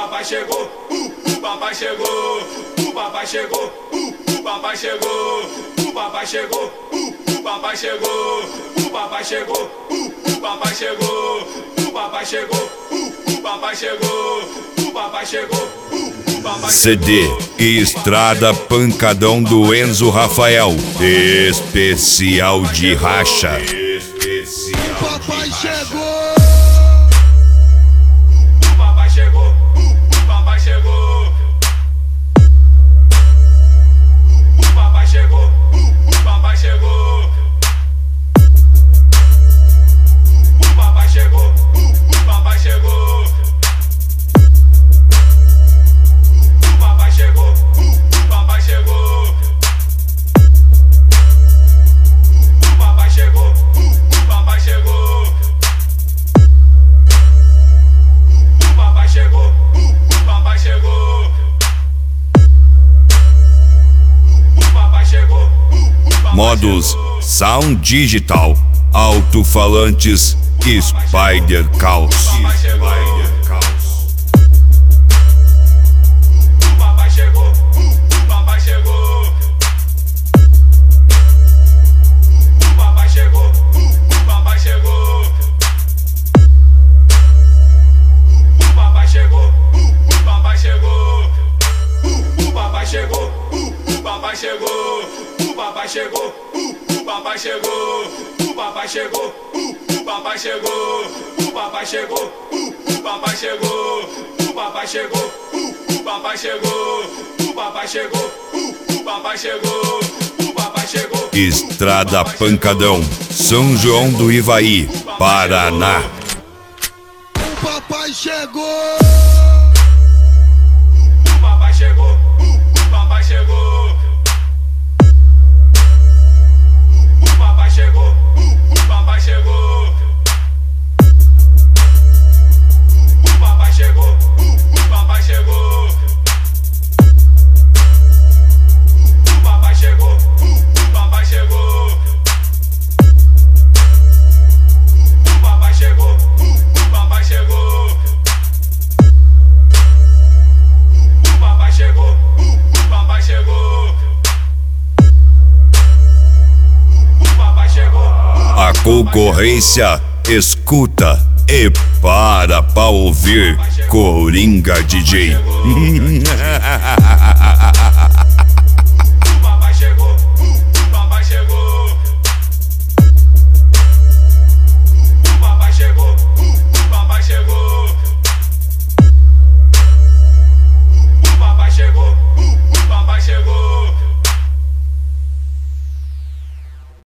papai chegou, o papai chegou, o papai chegou, o papai chegou, o papai chegou, o papai chegou, o papai chegou, o papai chegou, o papai chegou, o papai chegou, o papai chegou. CD e Estrada Pancadão do Enzo Rafael, especial de racha. Papai chegou. O papai chegou, o papai chegou. O papai chegou, o papai chegou. O papai chegou, o papai chegou. O papai chegou, o papai chegou. O papai chegou, o papai chegou. O papai chegou, o papai chegou. O papai chegou, o papai Modos chegou. Sound Digital, alto-falantes, Spider Caos. O papai chegou, o papai chegou. O papai chegou, o papai chegou. O papai chegou, o papai chegou. O papai chegou, o papai chegou. O papai chegou, o papai chegou. O papai chegou, o papai chegou. O papai chegou, o papai chegou. O papai chegou, o papai chegou. O papai chegou, o papai chegou. O papai chegou, o papai chegou. Estrada Pancadão, São João do Ivaí, Paraná. O papai chegou. O papai chegou, o papai chegou. O papai chegou, o papai chegou. O papai chegou, o papai chegou. O papai chegou, o papai chegou. O papai chegou, o papai chegou. O papai chegou, o papai chegou. O papai chegou. A concorrência escuta e para pra ouvir Coringa DJ.